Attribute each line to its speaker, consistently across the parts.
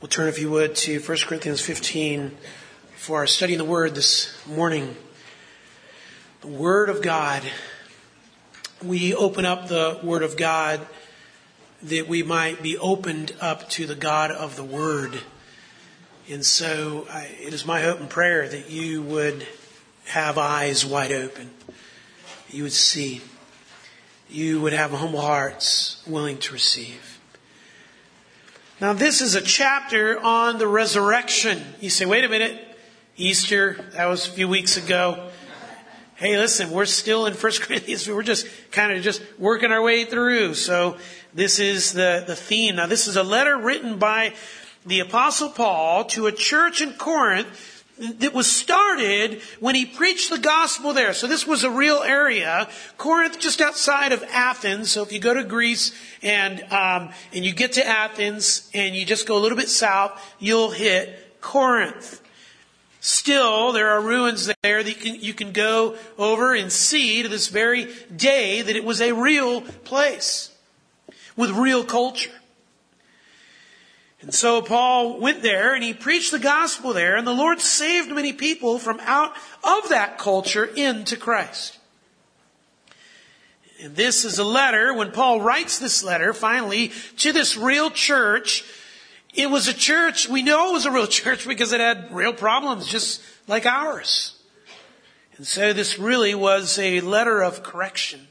Speaker 1: We'll turn, if you would, to 1 Corinthians 15 for our study in the Word this morning. The Word of God. We open up the Word of God that we might be opened up to the God of the Word. And so it is my hope and prayer that you would have eyes wide open. You would see. You would have humble hearts willing to receive. Now, this is a chapter on the resurrection. You say, wait a minute, Easter, that was a few weeks ago. Hey, listen, we're still in 1 Corinthians. We're just kind of just working our way through. So this is the theme. Now, this is a letter written by the Apostle Paul to a church in Corinth that was started when he preached the gospel there. So this was a real area. Corinth, just outside of Athens. So if you go to Greece and you get to Athens and you just go a little bit south, you'll hit Corinth. Still, there are ruins there that you can go over and see to this very day that it was a real place with real culture. And so Paul went there and he preached the gospel there, and the Lord saved many people from out of that culture into Christ. And this is a letter, when Paul writes this letter, finally, to this real church. It was a church, we know it was a real church because it had real problems just like ours. And so this really was a letter of correction.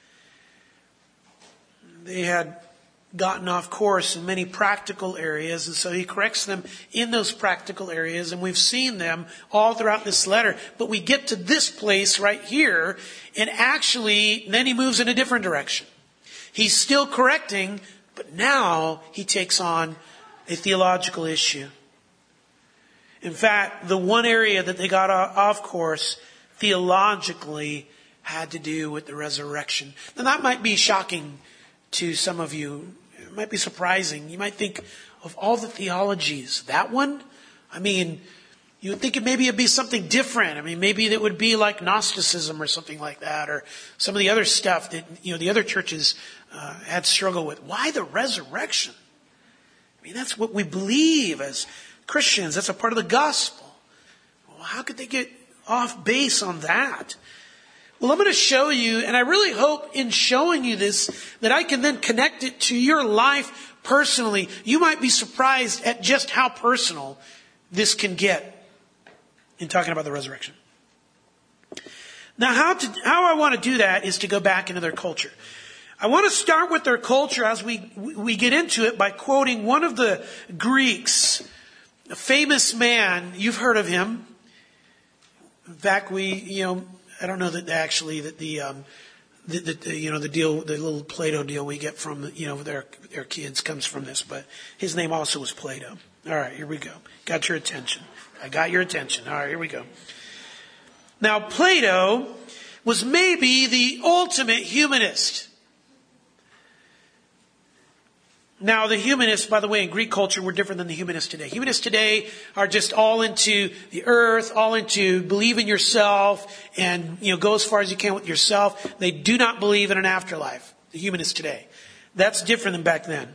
Speaker 1: They had gotten off course in many practical areas, and so he corrects them in those practical areas, and we've seen them all throughout this letter. But we get to this place right here, and actually then he moves in a different direction. He's still correcting, but now he takes on a theological issue. In fact, the one area that they got off course theologically had to do with the resurrection. Now that might be shocking to some of you. It might be surprising. You might think, of all the theologies, that one? I mean, you would think it'd be something different. I mean, maybe it would be like Gnosticism or something like that, or some of the other stuff that, the other churches had struggled with. Why the resurrection? I mean, that's what we believe as Christians. That's a part of the gospel. Well, how could they get off base on that? Well, I'm going to show you, and I really hope in showing you this, that I can then connect it to your life personally. You might be surprised at just how personal this can get in talking about the resurrection. Now, how I want to do that is to go back into their culture. I want to start with their culture as we get into it by quoting one of the Greeks, a famous man. You've heard of him. In fact, I don't know that actually that the deal, the little Plato deal we get from their kids comes from this, but his name also was Plato. All right, here we go. Got your attention. I got your attention. All right, here we go. Now, Plato was maybe the ultimate humanist. Now, the humanists, by the way, in Greek culture were different than the humanists today. Humanists today are just all into the earth, all into believe in yourself and, go as far as you can with yourself. They do not believe in an afterlife, the humanists today. That's different than back then.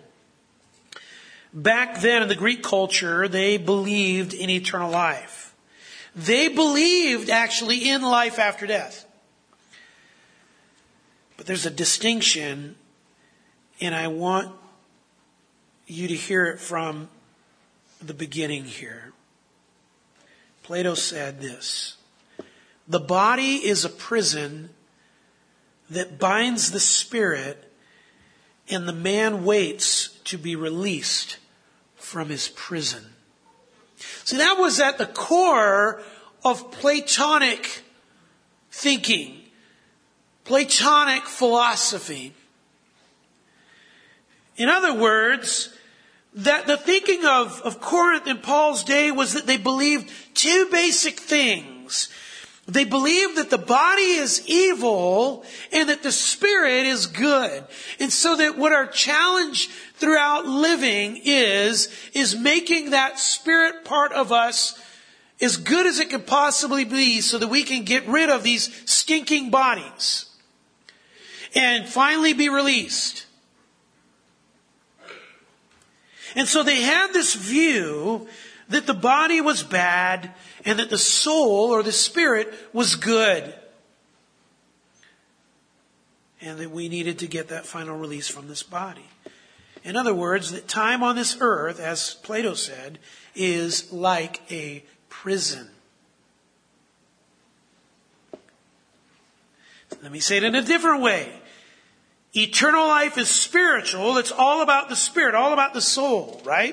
Speaker 1: Back then in the Greek culture, they believed in eternal life. They believed actually in life after death. But there's a distinction, and I want you to hear it from the beginning here. Plato said this: the body is a prison that binds the spirit, and the man waits to be released from his prison. See, that was at the core of Platonic thinking, Platonic philosophy. In other words, that the thinking of Corinth in Paul's day was that they believed two basic things. They believed that the body is evil and that the spirit is good. And so that what our challenge throughout living is making that spirit part of us as good as it could possibly be so that we can get rid of these stinking bodies and finally be released. And so they had this view that the body was bad and that the soul or the spirit was good. And that we needed to get that final release from this body. In other words, that time on this earth, as Plato said, is like a prison. Let me say it in a different way. Eternal life is spiritual. It's all about the spirit, all about the soul, right?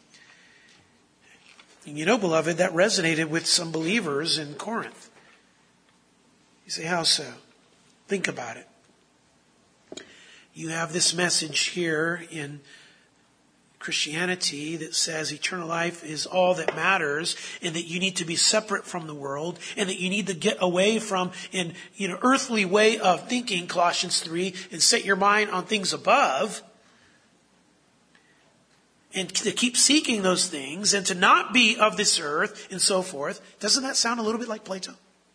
Speaker 1: And you know, beloved, that resonated with some believers in Corinth. You say, how so? Think about it. You have this message here in Christianity that says eternal life is all that matters, and that you need to be separate from the world, and that you need to get away from an earthly way of thinking, Colossians 3, and set your mind on things above, and to keep seeking those things, and to not be of this earth, and so forth. Doesn't that sound a little bit like Plato?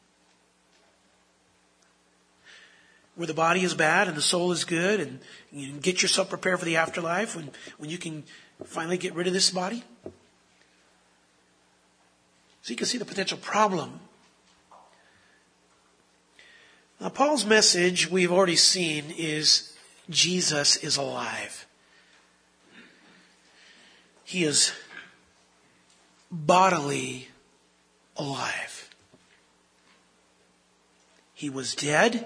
Speaker 1: Where the body is bad and the soul is good, and you can get yourself prepared for the afterlife when you can finally get rid of this body. So you can see the potential problem. Now, Paul's message, we've already seen, is Jesus is alive. He is bodily alive. He was dead.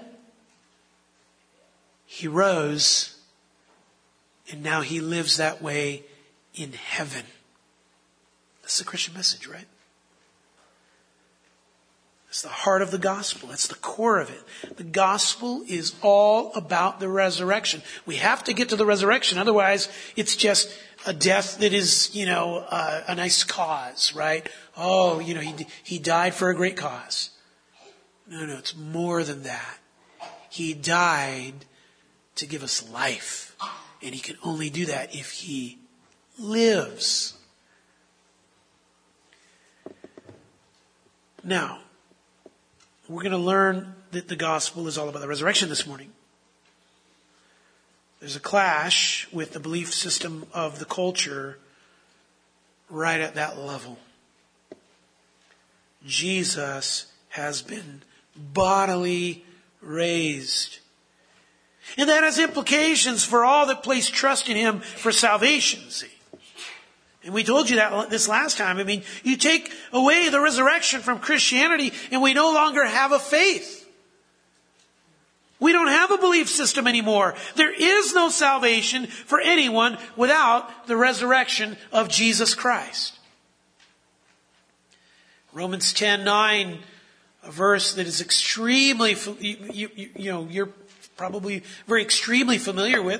Speaker 1: He rose, and now he lives that way in heaven. That's the Christian message, right? That's the heart of the gospel. That's the core of it. The gospel is all about the resurrection. We have to get to the resurrection. Otherwise, it's just a death that is, a nice cause, right? Oh, he died for a great cause. No, it's more than that. He died to give us life. And he can only do that if he lives. Now, we're going to learn that the gospel is all about the resurrection this morning. There's a clash with the belief system of the culture right at that level. Jesus has been bodily raised. And that has implications for all that place trust in him for salvation, see. And we told you that this last time. You take away the resurrection from Christianity and we no longer have a faith. We don't have a belief system anymore. There is no salvation for anyone without the resurrection of Jesus Christ. Romans 10:9, a verse that is extremely, you're probably very extremely familiar with.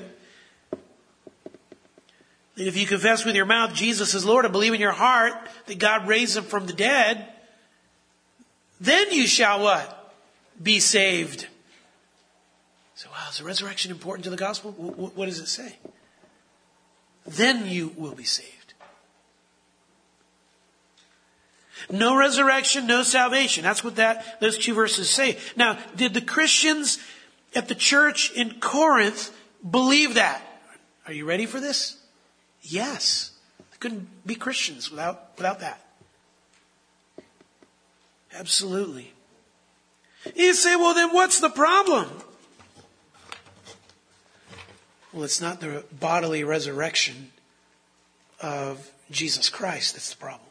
Speaker 1: That if you confess with your mouth Jesus is Lord and believe in your heart that God raised him from the dead, then you shall what? Be saved. So, is the resurrection important to the gospel? What does it say? Then you will be saved. No resurrection, no salvation. That's what those two verses say. Now, did the Christians at the church in Corinth believe that? Are you ready for this? Yes. They couldn't be Christians without that. Absolutely. You say, well, then what's the problem? Well, it's not the bodily resurrection of Jesus Christ that's the problem.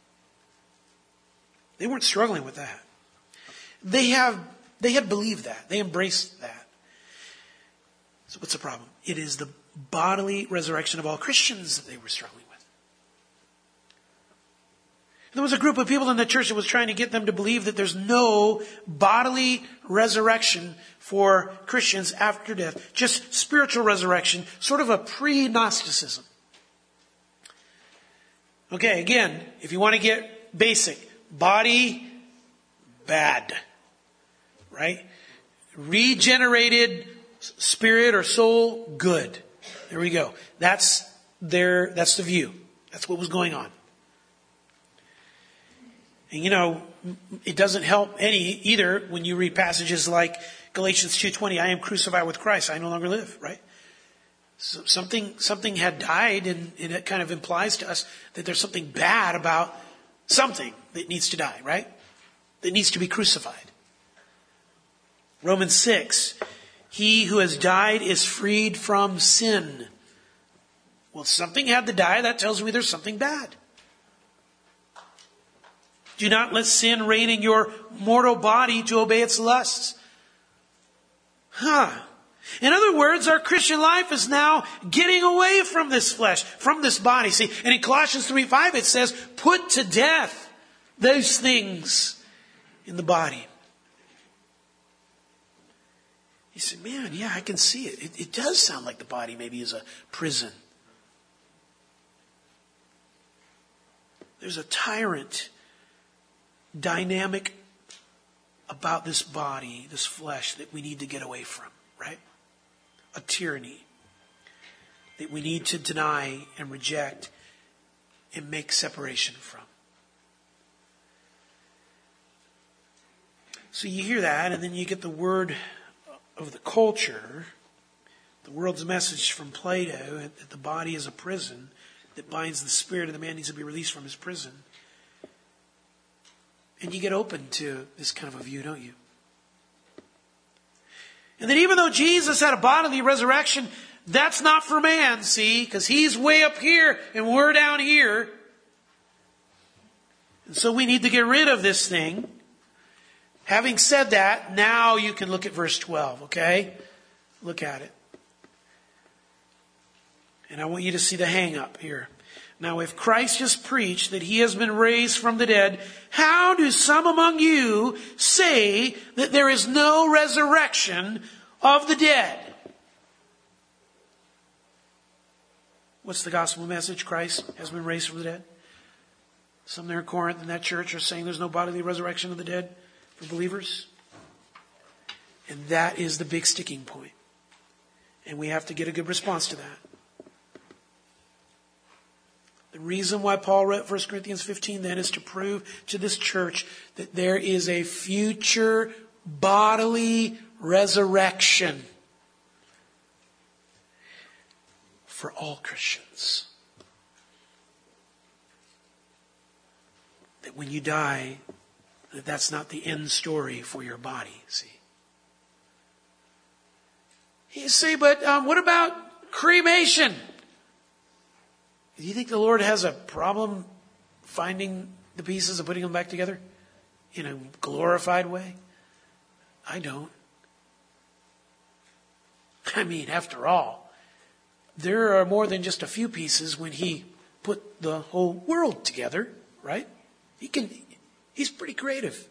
Speaker 1: They weren't struggling with that. They had believed that. They embraced that. So what's the problem? It is the bodily resurrection of all Christians that they were struggling with. There was a group of people in the church that was trying to get them to believe that there's no bodily resurrection for Christians after death. Just spiritual resurrection, sort of a pre-Gnosticism. Okay, again, if you want to get basic, body, bad. Right? Regenerated spirit or soul, good. There we go. That's the view. That's what was going on. And it doesn't help either when you read passages like Galatians 2:20, I am crucified with Christ, I no longer live, right? So something had died, and it kind of implies to us that there's something bad about something that needs to die, right? That needs to be crucified. Romans 6, he who has died is freed from sin. Well, something had to die. That tells me there's something bad. Do not let sin reign in your mortal body to obey its lusts. In other words, our Christian life is now getting away from this flesh, from this body. See, and in Colossians 3:5 it says, put to death those things in the body. You say, man, yeah, I can see it. It does sound like the body maybe is a prison. There's a tyrant dynamic about this body, this flesh, that we need to get away from, right? A tyranny that we need to deny and reject and make separation from. So you hear that, and then you get the word of the culture, the world's message from Plato, that the body is a prison that binds the spirit of the man needs to be released from his prison. And you get open to this kind of a view, don't you? And that even though Jesus had a bodily resurrection, that's not for man, see? Because he's way up here and we're down here. And so we need to get rid of this thing. Having said that, now you can look at verse 12, okay? Look at it. And I want you to see the hang up here. Now, if Christ has preached that he has been raised from the dead, how do some among you say that there is no resurrection of the dead? What's the gospel message? Christ has been raised from the dead. Some there in Corinth in that church are saying there's no bodily resurrection of the dead for believers. And that is the big sticking point. And we have to get a good response to that. The reason why Paul wrote 1 Corinthians 15 then is to prove to this church that there is a future bodily resurrection for all Christians. That when you die, that's not the end story for your body, see. You say, but what about cremation? Do you think the Lord has a problem finding the pieces and putting them back together in a glorified way? I don't. I mean, after all, there are more than just a few pieces when he put the whole world together, right? He's pretty creative.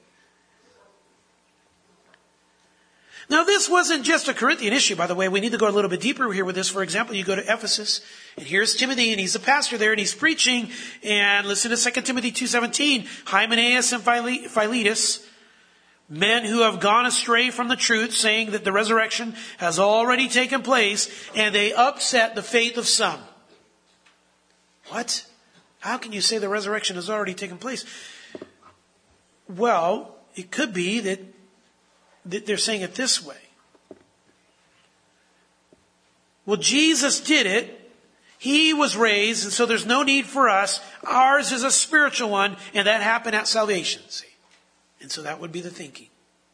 Speaker 1: Now, this wasn't just a Corinthian issue, by the way. We need to go a little bit deeper here with this. For example, you go to Ephesus, and here's Timothy, and he's a pastor there, and he's preaching. And listen to 2 Timothy 2:17. Hymenaeus and Philetus, men who have gone astray from the truth, saying that the resurrection has already taken place, and they upset the faith of some. What? How can you say the resurrection has already taken place? Well, it could be that they're saying it this way. Well, Jesus did it. He was raised, and so there's no need for us. Ours is a spiritual one, and that happened at salvation, see? And so that would be the thinking.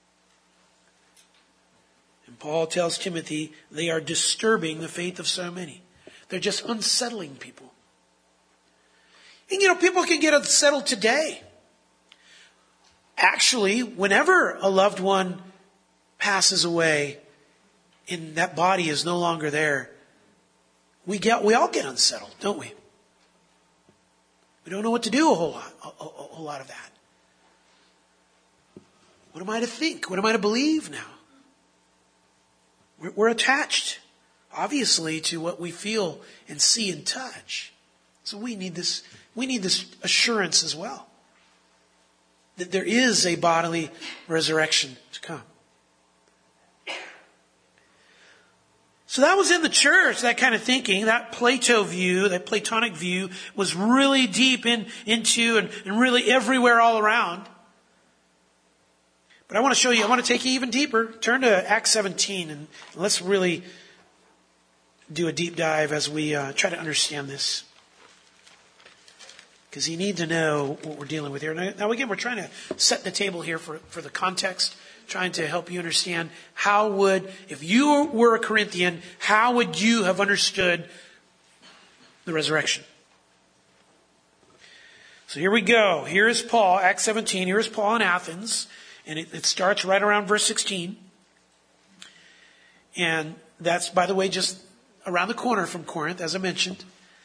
Speaker 1: And Paul tells Timothy they are disturbing the faith of so many. They're just unsettling people. And people can get unsettled today. Actually, whenever a loved one passes away and that body is no longer there, we all get unsettled, don't we? We don't know what to do a whole lot of that. What am I to think? What am I to believe now? We're attached, obviously, to what we feel and see and touch. So we need this assurance as well, that there is a bodily resurrection to come. So that was in the church, that kind of thinking, that Plato view, that Platonic view was really deep into and really everywhere all around. But I want to take you even deeper. Turn to Acts 17 and let's really do a deep dive as we try to understand this. Because you need to know what we're dealing with here. Now again, we're trying to set the table here for the context, trying to help you understand if you were a Corinthian, how would you have understood the resurrection? So here we go. Here is Paul, Acts 17. Here is Paul in Athens. And it starts right around verse 16. And that's, by the way, just around the corner from Corinth, as I mentioned.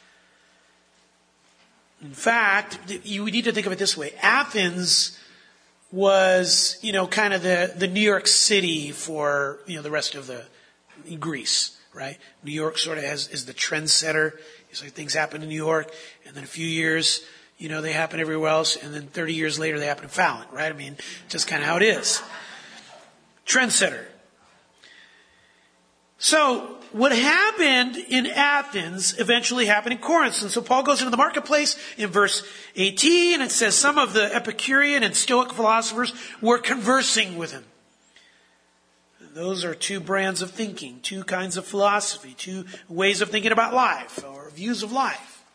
Speaker 1: In fact, you need to think of it this way. Athens was, kind of the New York City for, the rest of Greece, right? New York sort of is the trendsetter. So things happen in New York, and then a few years, they happen everywhere else, and then 30 years later they happen in Fallon, right? I mean, just kind of how it is. Trendsetter. So, what happened in Athens eventually happened in Corinth. And so Paul goes into the marketplace in verse 18, and it says some of the Epicurean and Stoic philosophers were conversing with him. Those are two brands of thinking, two kinds of philosophy, two ways of thinking about life, or views of life.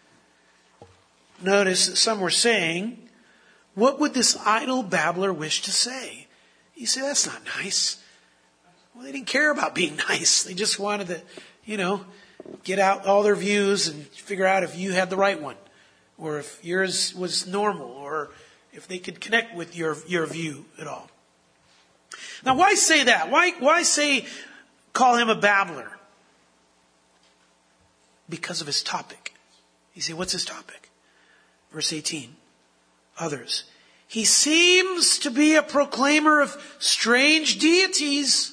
Speaker 1: Notice that some were saying, what would this idle babbler wish to say? You say, that's not nice. Well, they didn't care about being nice. They just wanted to, get out all their views and figure out if you had the right one, or if yours was normal, or if they could connect with your view at all. Now, why say that? Why call him a babbler? Because of his topic. You say, what's his topic? Verse 18. Others. He seems to be a proclaimer of strange deities.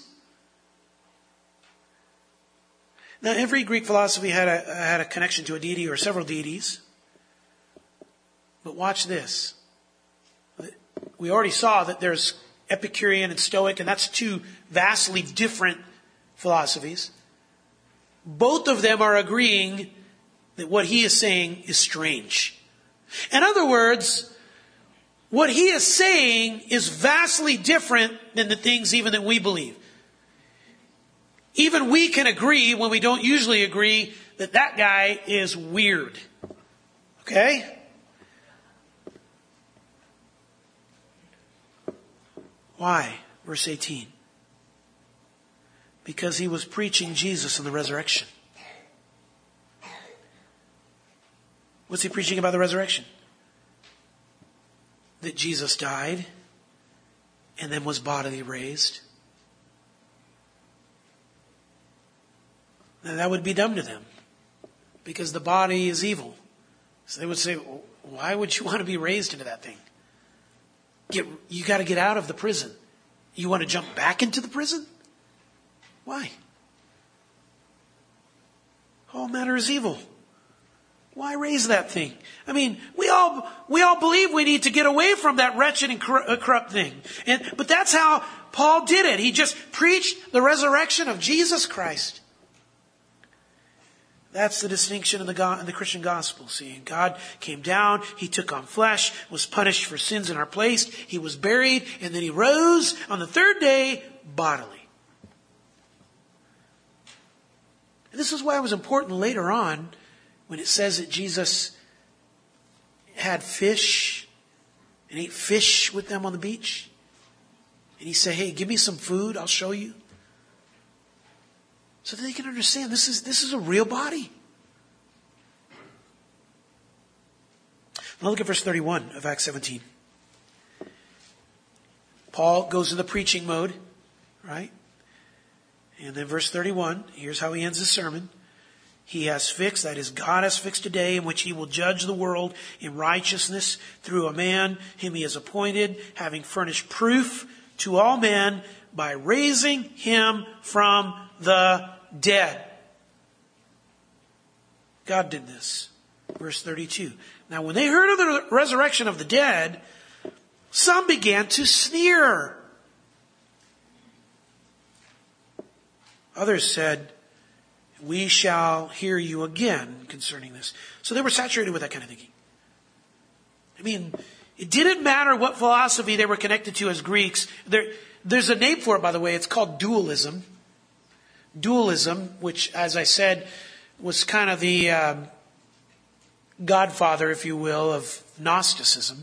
Speaker 1: Now, every Greek philosophy had a connection to a deity or several deities. But watch this. We already saw that there's Epicurean and Stoic, and that's two vastly different philosophies. Both of them are agreeing that what he is saying is strange. In other words, what he is saying is vastly different than the things even that we believe. Even we can agree, when we don't usually agree, that guy is weird. Okay? Why? Verse 18. Because he was preaching Jesus and the resurrection. What's he preaching about the resurrection? That Jesus died and then was bodily raised. Now that would be dumb to them, because the body is evil. So they would say, well, why would you want to be raised into that thing? You got to get out of the prison. You want to jump back into the prison? Why? All matter is evil. Why raise that thing? I mean, we all believe we need to get away from that wretched and corrupt thing. But that's how Paul did it. He just preached the resurrection of Jesus Christ. That's the distinction in the Christian gospel. See, God came down, he took on flesh, was punished for sins in our place, he was buried, and then he rose on the third day bodily. And this is why it was important later on when it says that Jesus had fish and ate fish with them on the beach. And he said, hey, give me some food, I'll show you. So that they can understand this is a real body. Now look at verse 31 of Acts 17. Paul goes to the preaching mode, right? And then verse 31, here's how he ends his sermon. He has fixed, that is, God has fixed a day in which he will judge the world in righteousness through a man whom he has appointed, having furnished proof to all men by raising him from the dead. God did this. Verse 32. Now when they heard of the resurrection of the dead, some began to sneer. Others said, we shall hear you again concerning this. So they were saturated with that kind of thinking. I mean, it didn't matter what philosophy they were connected to as Greeks. There's a name for it, by the way. It's called dualism. dualism, which, as I said, was kind of the godfather, if you will, of Gnosticism,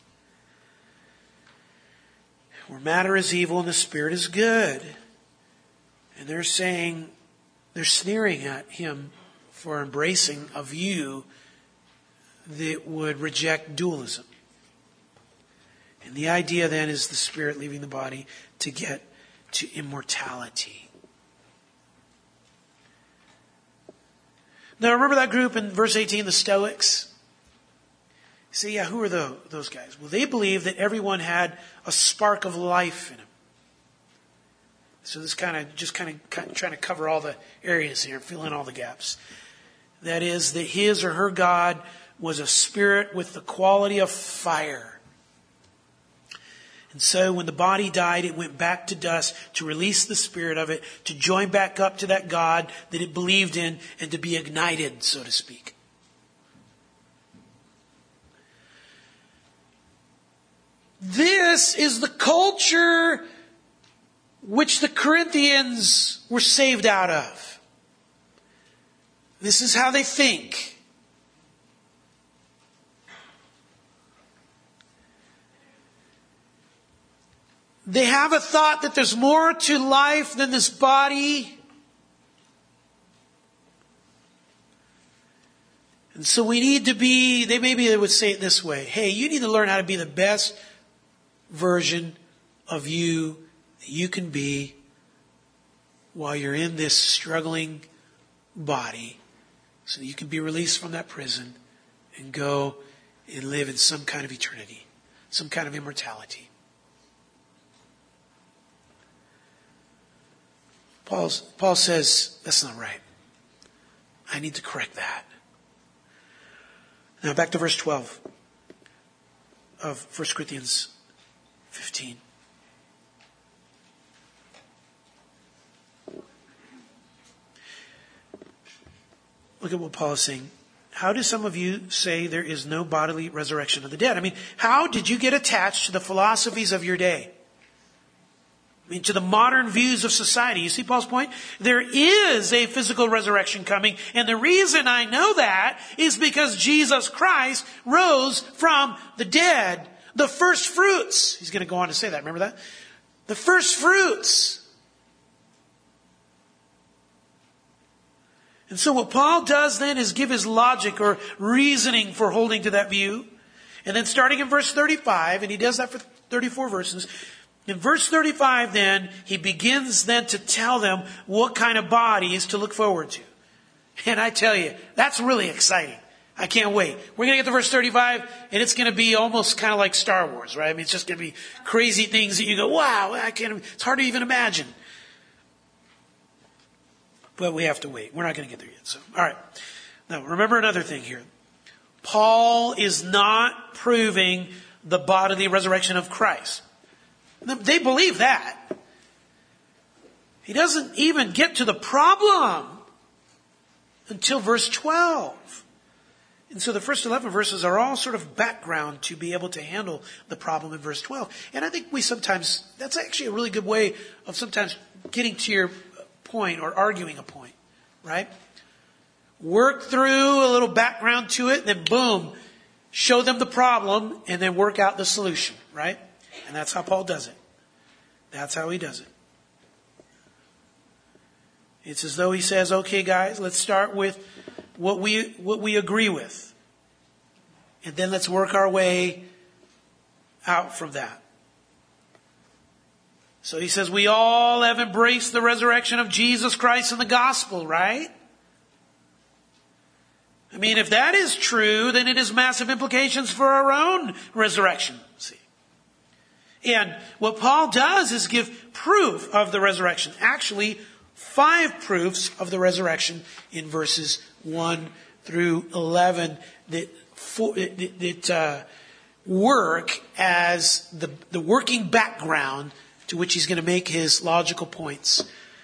Speaker 1: where matter is evil and the spirit is good. And they're saying, they're sneering at him for embracing a view that would reject dualism. And the idea then is the spirit leaving the body to get to immortality. Now remember that group in verse 18, the Stoics? You say, yeah, who are those guys? Well, they believed that everyone had a spark of life in him. So this kind of trying to cover all the areas here, fill in all the gaps. That is, that his or her God was a spirit with the quality of fire. And so when the body died, it went back to dust to release the spirit of it, to join back up to that God that it believed in, and to be ignited, so to speak. This is the culture which the Corinthians were saved out of. This is how they think. They have a thought that there's more to life than this body. And so we need to be, maybe they would say it this way. Hey, you need to learn how to be the best version of you that you can be while you're in this struggling body, so that you can be released from that prison and go and live in some kind of eternity, some kind of immortality. Paul says, that's not right. I need to correct that. Now back to verse 12 of 1 Corinthians 15. Look at what Paul is saying. How do some of you say there is no bodily resurrection of the dead? I mean, how did you get attached to the philosophies of your day? I mean, to the modern views of society. You see Paul's point? There is a physical resurrection coming. And the reason I know that is because Jesus Christ rose from the dead. The first fruits. He's going to go on to say that. Remember that? The first fruits. And so what Paul does then is give his logic or reasoning for holding to that view. And then starting in verse 35, and he does that for 34 verses. In verse 35 then, he begins then to tell them what kind of bodies to look forward to. And I tell you, that's really exciting. I can't wait. We're going to get to verse 35, and it's going to be almost kind of like Star Wars, right? I mean, it's just going to be crazy things that you go, wow, it's hard to even imagine. But we have to wait. We're not going to get there yet. So, all right. Now, remember another thing here. Paul is not proving the bodily resurrection of Christ. They believe that. He doesn't even get to the problem until verse 12. And so the first 11 verses are all sort of background to be able to handle the problem in verse 12. And I think that's actually a really good way of sometimes getting to your point or arguing a point, right? Work through a little background to it, then boom, show them the problem, and then work out the solution, right? And that's how Paul does it. That's how he does it. It's as though he says, okay guys, let's start with what we agree with. And then let's work our way out from that. So he says, we all have embraced the resurrection of Jesus Christ in the gospel, right? I mean, if that is true, then it has massive implications for our own resurrection. See? And what Paul does is give proof of the resurrection. Actually, 5 proofs of the resurrection in verses 1 through 11 that work as the working background to which he's going to make his logical points.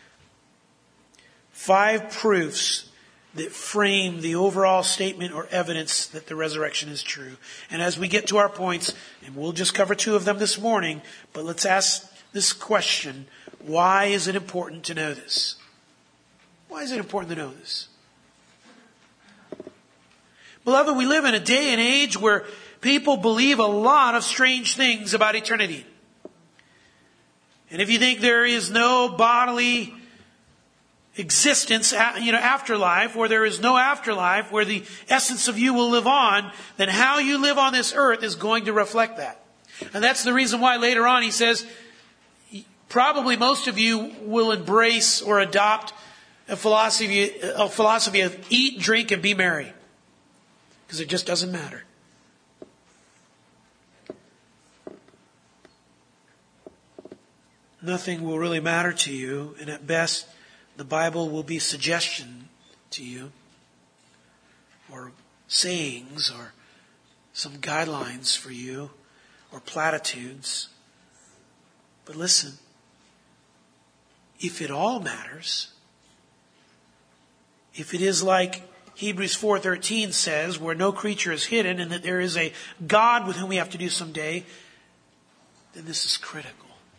Speaker 1: 5 proofs that frame the overall statement or evidence that the resurrection is true. And as we get to our points, and we'll just cover 2 of them this morning, but let's ask this question: why is it important to know this? Why is it important to know this? Beloved, we live in a day and age where people believe a lot of strange things about eternity. And if you think there is no bodily existence, afterlife, or there is no afterlife where the essence of you will live on, then how you live on this earth is going to reflect that. And that's the reason why later on he says, probably most of you will embrace or adopt a philosophy of eat, drink, and be merry. Because it just doesn't matter. Nothing will really matter to you, and at best, the Bible will be suggestion to you, or sayings, or some guidelines for you, or platitudes. But listen, if it all matters, if it is like Hebrews 4:13 says, where no creature is hidden and that there is a God with whom we have to do someday, then this is critical.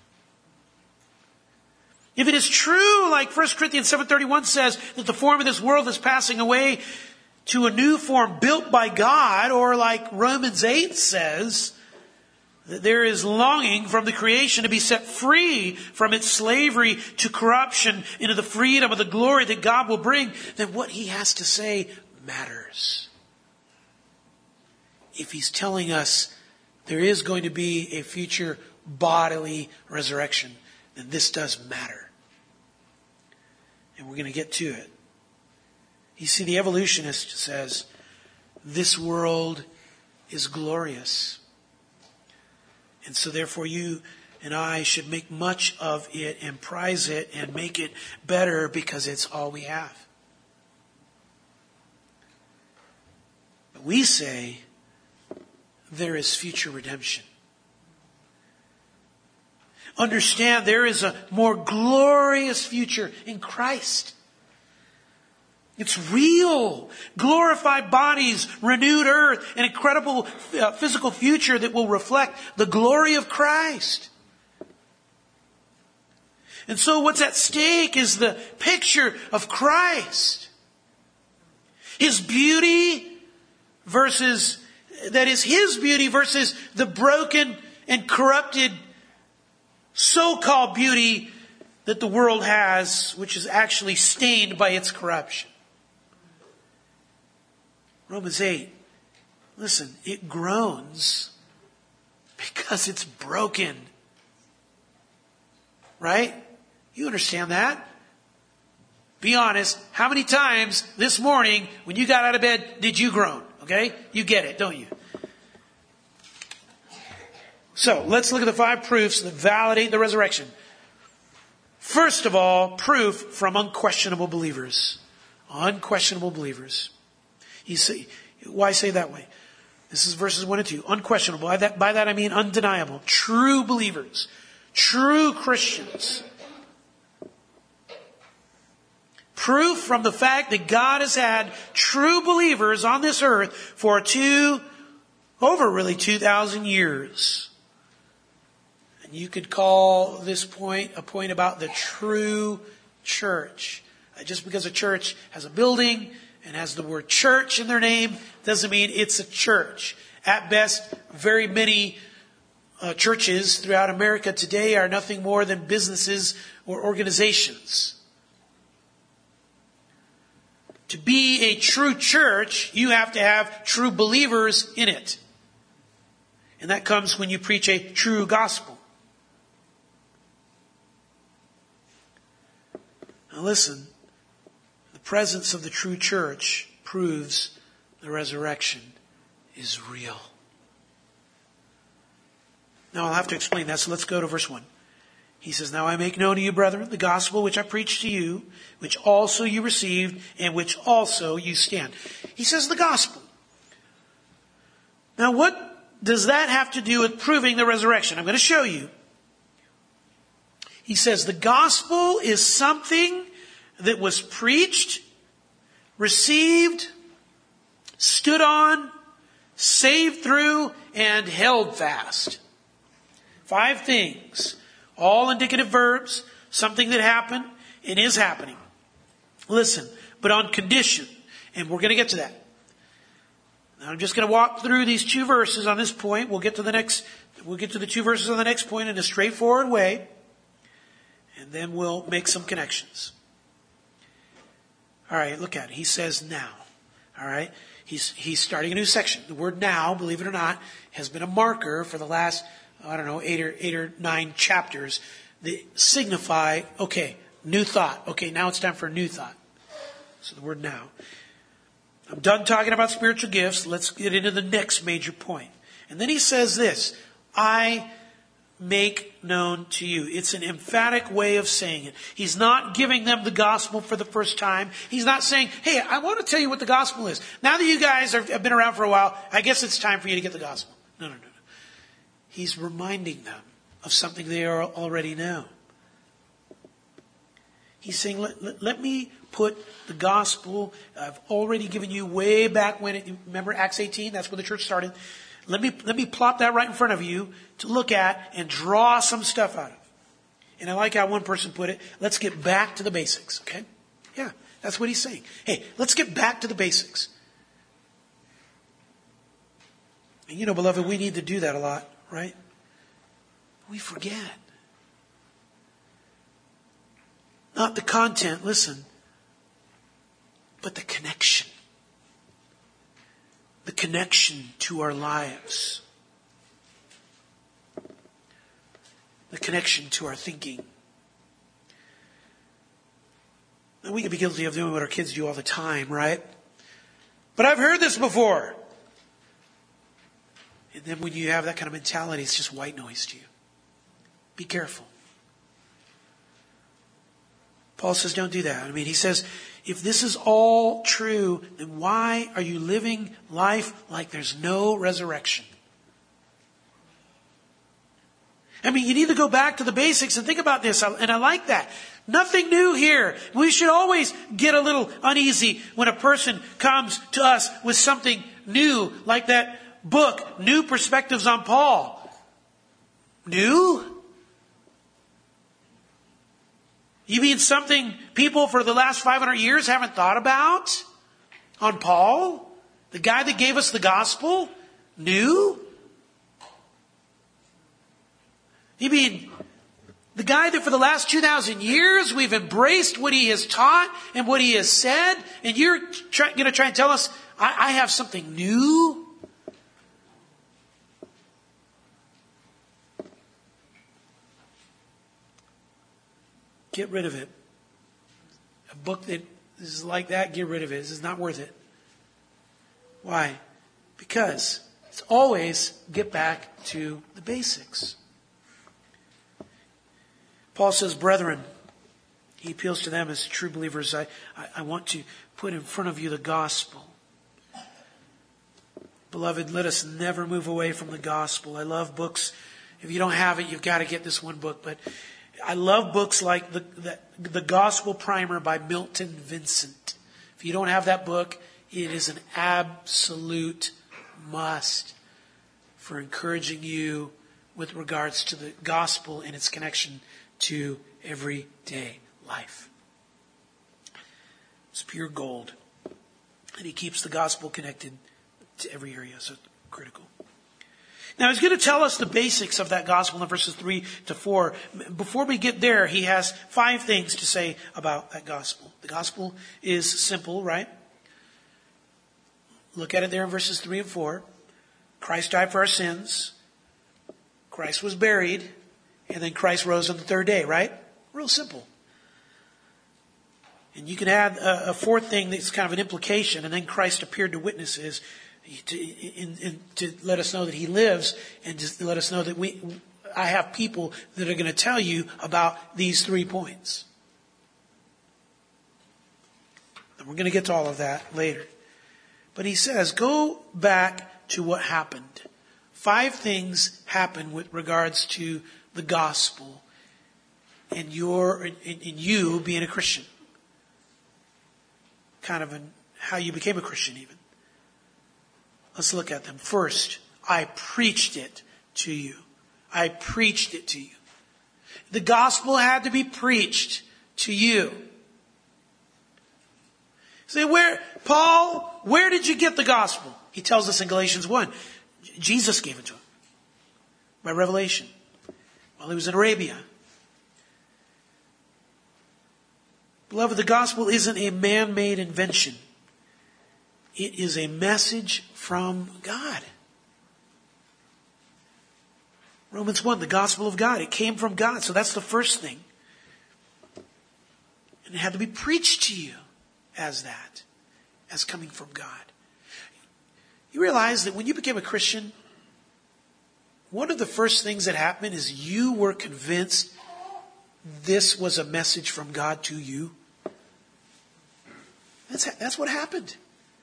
Speaker 1: If it is true, like 1 Corinthians 7:31 says, that the form of this world is passing away to a new form built by God, or like Romans 8 says, that there is longing from the creation to be set free from its slavery to corruption into the freedom of the glory that God will bring, then what he has to say matters. If he's telling us there is going to be a future bodily resurrection, then this does matter. And we're going to get to it. You see, the evolutionist says, this world is glorious. And so therefore you and I should make much of it and prize it and make it better because it's all we have. But we say there is future redemption. Understand there is a more glorious future in Christ. It's real. Glorified bodies, renewed earth, an incredible physical future that will reflect the glory of Christ. And so what's at stake is the picture of Christ. His beauty versus the broken and corrupted so-called beauty that the world has, which is actually stained by its corruption. Romans 8, listen, it groans because it's broken. Right? You understand that? Be honest, how many times this morning when you got out of bed did you groan? Okay? You get it, don't you? So, let's look at the 5 proofs that validate the resurrection. First of all, proof from unquestionable believers. Unquestionable believers. Why say it that way? This is verses 1 and 2. Unquestionable. By that I mean undeniable. True believers. True Christians. Proof from the fact that God has had true believers on this earth for over 2,000 years. You could call this point a point about the true church. Just because a church has a building and has the word church in their name doesn't mean it's a church. At best, very many churches throughout America today are nothing more than businesses or organizations. To be a true church, you have to have true believers in it. And that comes when you preach a true gospel. Now listen, the presence of the true church proves the resurrection is real. Now I'll have to explain that, so let's go to verse 1. He says, now I make known to you, brethren, the gospel which I preached to you, which also you received, and which also you stand. He says the gospel. Now what does that have to do with proving the resurrection? I'm going to show you. He says the gospel is something that was preached, received, stood on, saved through, and held fast. 5 things. All indicative verbs, something that happened and is happening. Listen, but on condition, and we're going to get to that. Now, I'm just going to walk through these 2 verses on this point. We'll get to the 2 verses on the next point in a straightforward way. And then we'll make some connections. All right, look at it. He says now. All right. He's starting a new section. The word now, believe it or not, has been a marker for the last, 8 or 9 chapters that signify, okay, new thought. Okay, now it's time for a new thought. So the word now. I'm done talking about spiritual gifts. Let's get into the next major point. And then he says this, I make known to you. It's an emphatic way of saying it. He's not giving them the gospel for the first time. He's not saying, hey, I want to tell you what the gospel is. Now that you guys have been around for a while, I guess it's time for you to get the gospel. No. He's reminding them of something they already know. He's saying, let me put the gospel I've already given you way back when remember Acts 18? That's where the church started. Let me plop that right in front of you to look at and draw some stuff out of. And I like how one person put it, let's get back to the basics, okay? Yeah, that's what he's saying. Hey, let's get back to the basics. And beloved, we need to do that a lot, right? We forget. Not the content, listen, but the connection. The connection to our lives. The connection to our thinking. Now, we can be guilty of doing what our kids do all the time, right? But I've heard this before. And then when you have that kind of mentality, it's just white noise to you. Be careful. Paul says, don't do that. He says, if this is all true, then why are you living life like there's no resurrection? You need to go back to the basics and think about this. And I like that. Nothing new here. We should always get a little uneasy when a person comes to us with something new, like that book, New Perspectives on Paul. New? You mean something people for the last 500 years haven't thought about? On Paul? The guy that gave us the gospel? New? You mean the guy that for the last 2,000 years we've embraced what he has taught and what he has said, and you're going to try and tell us I have something new? Get rid of it. A book that is like that, get rid of it. This is not worth it. Why? Because it's always get back to the basics. Paul says, brethren, he appeals to them as true believers. I want to put in front of you the gospel. Beloved, let us never move away from the gospel. I love books. If you don't have it, you've got to get this one book. But I love books like the Gospel Primer by Milton Vincent. If you don't have that book, it is an absolute must for encouraging you with regards to the gospel and its connection to everyday life. It's pure gold. And he keeps the gospel connected to every area, so critical. Now, he's going to tell us the basics of that gospel in verses 3 to 4. Before we get there, he has 5 things to say about that gospel. The gospel is simple, right? Look at it there in verses 3 and 4. Christ died for our sins. Christ was buried. And then Christ rose on the 3rd day, right? Real simple. And you can add a 4th thing that's kind of an implication. And then Christ appeared to witnesses to let us know that he lives, and to let us know that I have people that are going to tell you about these 3 points. And we're going to get to all of that later. But he says, go back to what happened. 5 things happen with regards to the gospel and you being a Christian. Kind of how you became a Christian even. Let's look at them. First, I preached it to you. I preached it to you. The gospel had to be preached to you. Say, Paul, where did you get the gospel? He tells us in Galatians 1. Jesus gave it to him by revelation while he was in Arabia. Beloved, the gospel isn't a man-made invention. It is a message from God. Romans 1, the gospel of God. It came from God. So that's the first thing. And it had to be preached to you as that, as coming from God. You realize that when you became a Christian, one of the first things that happened is you were convinced this was a message from God to you. That's what happened.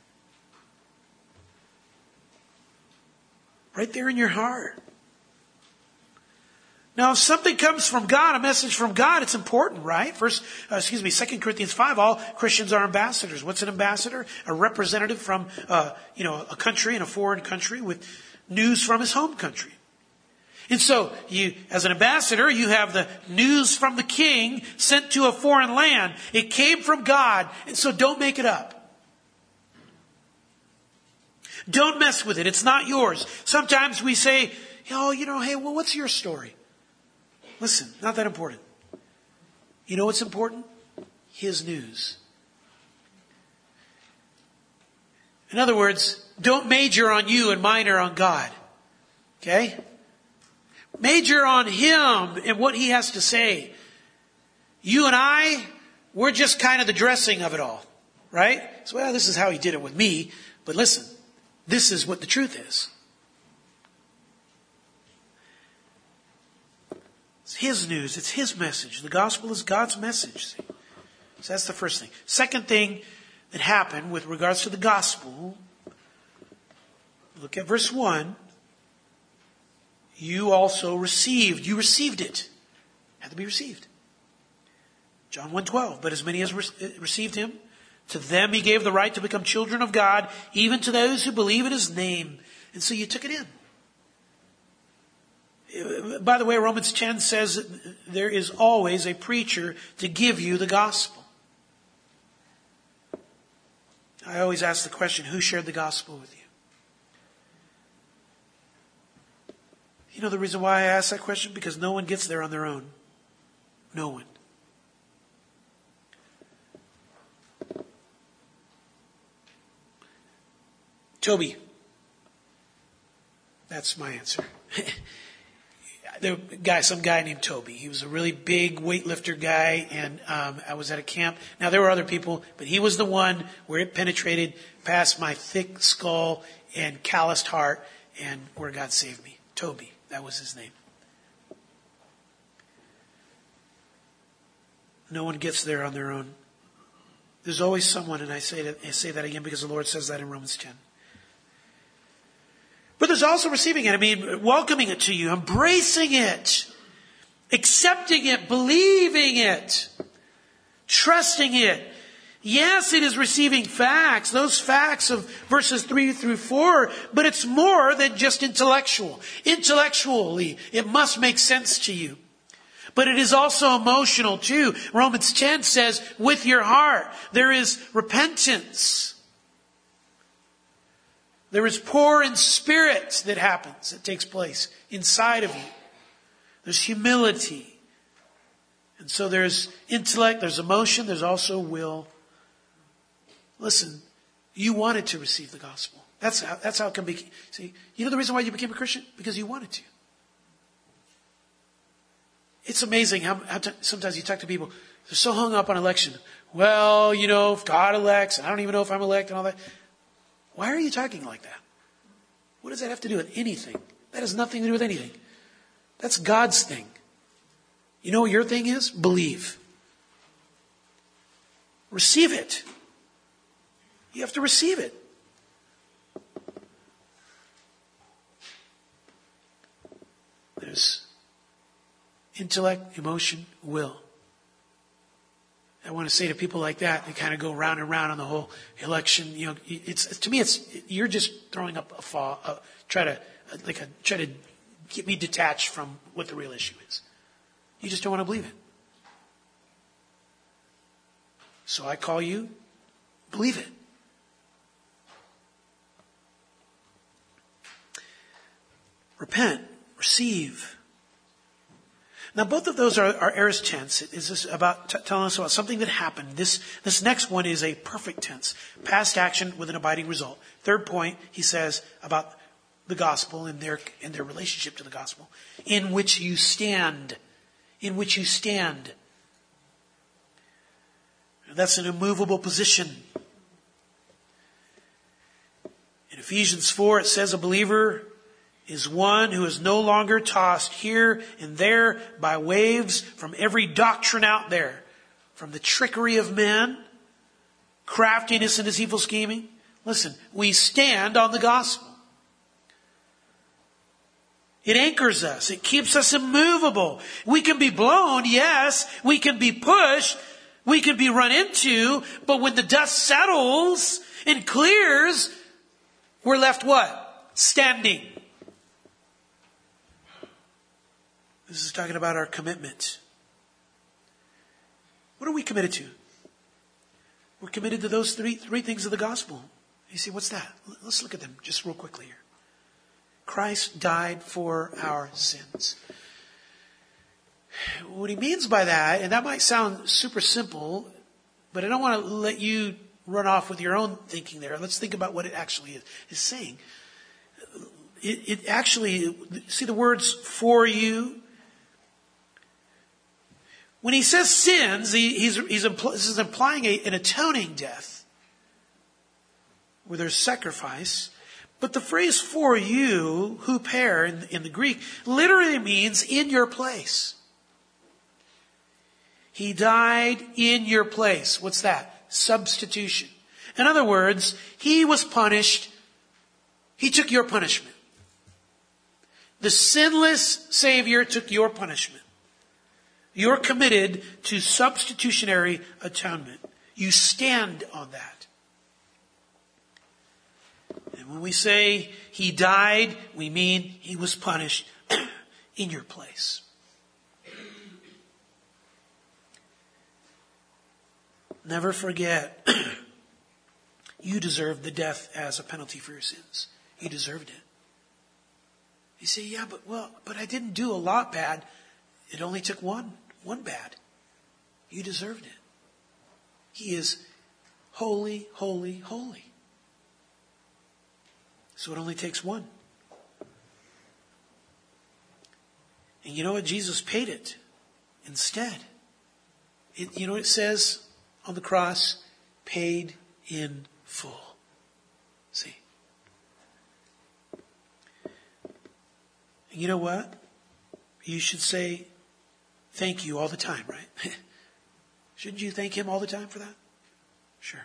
Speaker 1: Right there in your heart. Now, if something comes from God, a message from God, it's important, right? 2 Corinthians 5, all Christians are ambassadors. What's an ambassador? A representative from, a country in a foreign country with news from his home country. And so, you, as an ambassador, you have the news from the king sent to a foreign land. It came from God, and so don't make it up. Don't mess with it. It's not yours. Sometimes we say, hey, what's your story? Listen, not that important. You know what's important? His news. In other words, don't major on you and minor on God. Okay? Major on Him and what He has to say. You and I, we're just kind of the dressing of it all. Right? So, this is how He did it with me. But listen, this is what the truth is. It's His news. It's His message. The gospel is God's message. See? So that's the first thing. Second thing that happened with regards to the gospel, look at verse 1. You also received. You received it. It had to be received. John 1:12. But as many as received Him, to them He gave the right to become children of God, even to those who believe in His name. And so you took it in. By the way, Romans 10 says that there is always a preacher to give you the gospel. I always ask the question, who shared the gospel with you? You know the reason why I ask that question? Because no one gets there on their own. No one. Toby. That's my answer. Some guy named Toby. He was a really big weightlifter guy, and I was at a camp. Now, there were other people, but he was the one where it penetrated past my thick skull and calloused heart, and where God saved me. Toby, that was his name. No one gets there on their own. There's always someone, and I say that again because the Lord says that in Romans 10. But there's also receiving it. Welcoming it to you, embracing it, accepting it, believing it, trusting it. Yes, it is receiving facts, those facts of verses 3 through 4, but it's more than just intellectual. Intellectually, it must make sense to you. But it is also emotional too. Romans 10 says, with your heart, there is repentance. There is poor in spirit that happens, that takes place inside of you. There's humility. And so there's intellect, there's emotion, there's also will. Listen, you wanted to receive the gospel. That's how it can be. See, you know the reason why you became a Christian? Because you wanted to. It's amazing how sometimes you talk to people, they're so hung up on election. Well, if God elects, I don't even know if I'm elected and all that. Why are you talking like that? What does that have to do with anything? That has nothing to do with anything. That's God's thing. You know what your thing is? Believe. Receive it. You have to receive it. There's intellect, emotion, will. I want to say to people like that, they kind of go round and round on the whole election. You're just throwing up try to get me detached from what the real issue is. You just don't want to believe it. So I call you, Believe it. Repent, receive. Now, both of those are aorist tense. Is this about telling us about something that happened? This next one is a perfect tense. Past action with an abiding result. Third point, he says about the gospel and their relationship to the gospel. In which you stand. In which you stand. That's an immovable position. In Ephesians 4, it says a believer is one who is no longer tossed here and there by waves from every doctrine out there, from the trickery of men, craftiness and deceitful scheming. Listen, we stand on the gospel. It anchors us. It keeps us immovable. We can be blown, yes. We can be pushed. We can be run into. But when the dust settles and clears, we're left what? Standing. This is talking about our commitment. What are we committed to? We're committed to those three things of the gospel. You see, what's that? Let's look at them just real quickly here. Christ died for our sins. What he means by that, and that might sound super simple, but I don't want to let you run off with your own thinking there. Let's think about what it actually is saying. It actually, see the words for you? When he says sins, this is implying an atoning death where there's sacrifice. But the phrase for you, huper in the Greek, literally means in your place. He died in your place. What's that? Substitution. In other words, he was punished. He took your punishment. The sinless Savior took your punishment. You're committed to substitutionary atonement. You stand on that. And when we say he died, we mean he was punished in your place. Never forget, you deserved the death as a penalty for your sins. You deserved it. You say, yeah, but I didn't do a lot bad. It only took one bad. You deserved it. He is holy, holy, holy. So it only takes one. And you know what? Jesus paid it instead. You know what it says on the cross? Paid in full. See? And you know what? You should say thank you all the time, right? Shouldn't you thank him all the time for that? Sure.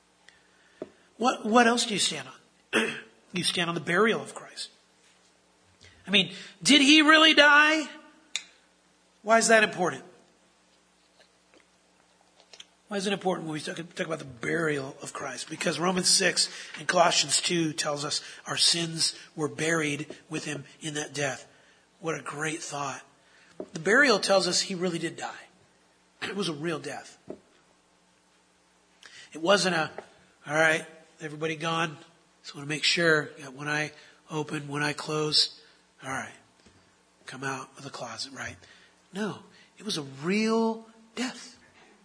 Speaker 1: What else do you stand on? You stand on the burial of Christ. I mean, did he really die? Why is that important? Why is it important when we talk about the burial of Christ? Because Romans 6 and Colossians 2 tells us our sins were buried with him in that death. What a great thought. The burial tells us he really did die. It was a real death. It wasn't all right, everybody gone. Just want to make sure that when I open, when I close, all right, come out of the closet, right? No, it was a real death.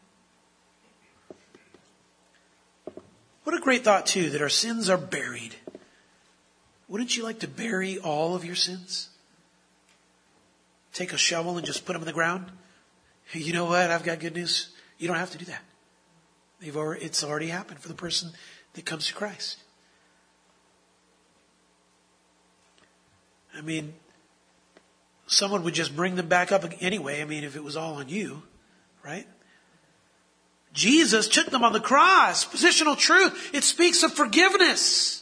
Speaker 1: What a great thought, too, that our sins are buried. Wouldn't you like to bury all of your sins? Take a shovel and just put them in the ground? You know what? I've got good news. You don't have to do that. It's already happened for the person that comes to Christ. I mean, someone would just bring them back up anyway. I mean, if it was all on you, right? Jesus took them on the cross. Positional truth. It speaks of forgiveness.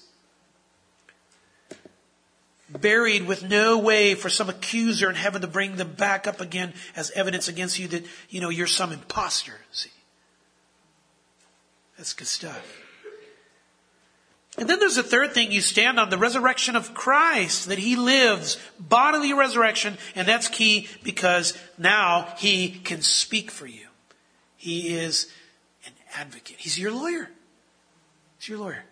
Speaker 1: Buried with no way for some accuser in heaven to bring them back up again as evidence against you that, you're some imposter. See? That's good stuff. And then there's a third thing you stand on, the resurrection of Christ, that he lives, bodily resurrection, and that's key because now he can speak for you. He is an advocate. He's your lawyer. He's your lawyer.